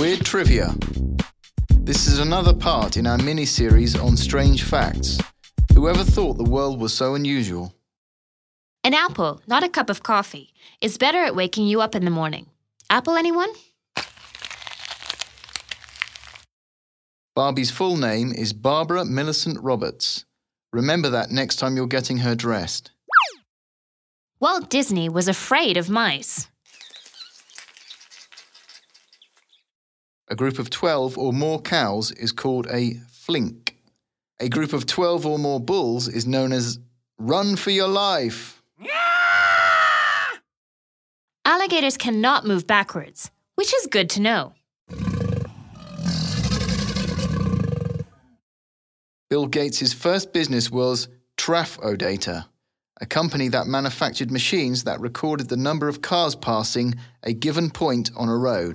Weird Trivia. This is another part in our mini-series on strange facts. Whoever thought the world was so unusual? An apple, not a cup of coffee, is better at waking you up in the morning. Apple, anyone? Barbie's full name is Barbara Millicent Roberts. Remember that next time you're getting her dressed. Walt Disney was afraid of mice. A group of 12 or more cows is called a flink. A group of 12 or more bulls is known as run for your life. Alligators cannot move backwards, which is good to know. Bill Gates' first business was Traf-O-Data, a company that manufactured machines that recorded the number of cars passing a given point on a road.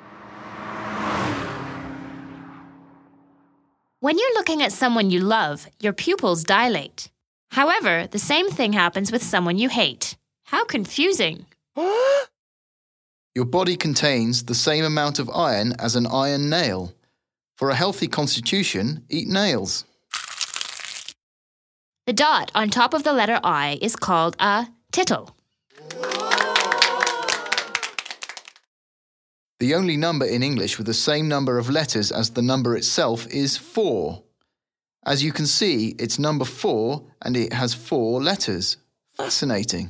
When you're looking at someone you love, your pupils dilate. However, the same thing happens with someone you hate. How confusing! Your body contains the same amount of iron as an iron nail. For a healthy constitution, eat nails. The dot on top of the letter I is called a tittle. The only number in English with the same number of letters as the number itself is 4. As you can see, it's number 4 and it has 4 letters. Fascinating.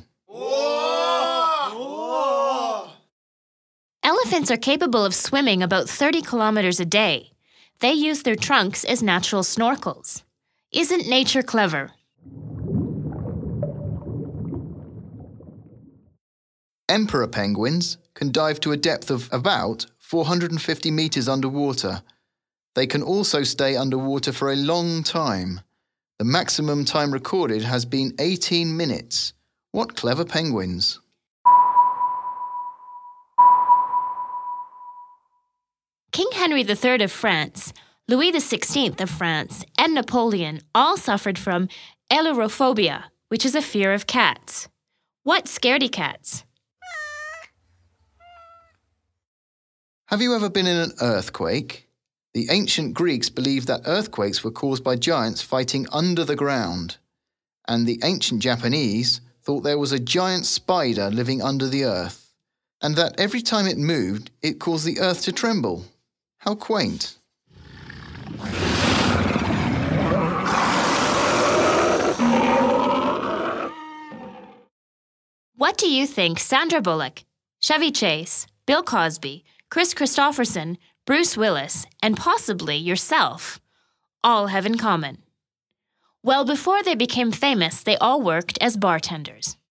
Elephants are capable of swimming about 30 kilometers a day. They use their trunks as natural snorkels. Isn't nature clever? Emperor penguins can dive to a depth of about 450 meters underwater. They can also stay underwater for a long time. The maximum time recorded has been 18 minutes. What clever penguins! King Henry III of France, Louis XVI of France, and Napoleon all suffered from ailurophobia, which is a fear of cats. What's scaredy cats? Have you ever been in an earthquake? The ancient Greeks believed that earthquakes were caused by giants fighting under the ground. And the ancient Japanese thought there was a giant spider living under the earth, and that every time it moved, it caused the earth to tremble. How quaint. What do you think Sandra Bullock, Chevy Chase, Bill Cosby, Chris Christopherson, Bruce Willis, and possibly yourself all have in common? Well, before they became famous, they all worked as bartenders.